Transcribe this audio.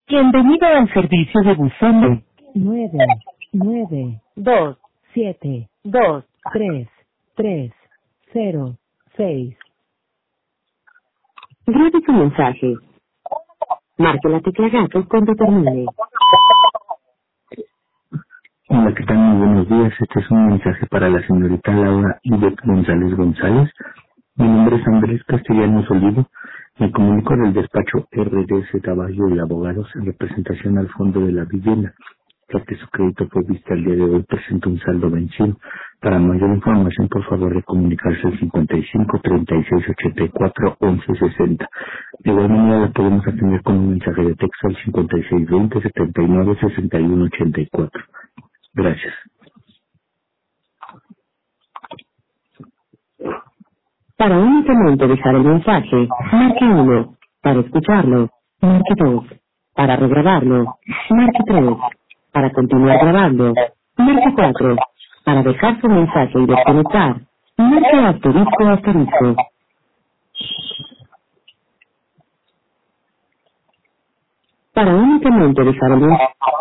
Bienvenido al servicio de buzón de 9, 9, 2, 7, 2. 3, 3, 0, 6. Grabe su mensaje. Marque la tecla gato cuando termine. Hola, ¿qué tal? Muy buenos días. Este es un mensaje para la señorita Laura Ivette González González. Mi nombre es Andrés Castellanos Olivo. Me comunico del despacho RDC Caballo y Abogados en representación al Fondo de la Vivienda, ya que su crédito fue visto el día de hoy, presenta un saldo vencido. Para mayor información, por favor, de comunicarse al 55 36 84 11 60. De igual manera, la podemos atender con un mensaje de texto al 56 20 79 61 84. Gracias. Para únicamente dejar el mensaje, marque 1. Para escucharlo, marque 2. Para regrabarlo, marque 3. Para continuar grabando, marque 4. Para dejar su mensaje y desconectar, marque asterisco asterisco. Para únicamente dejar el mensaje.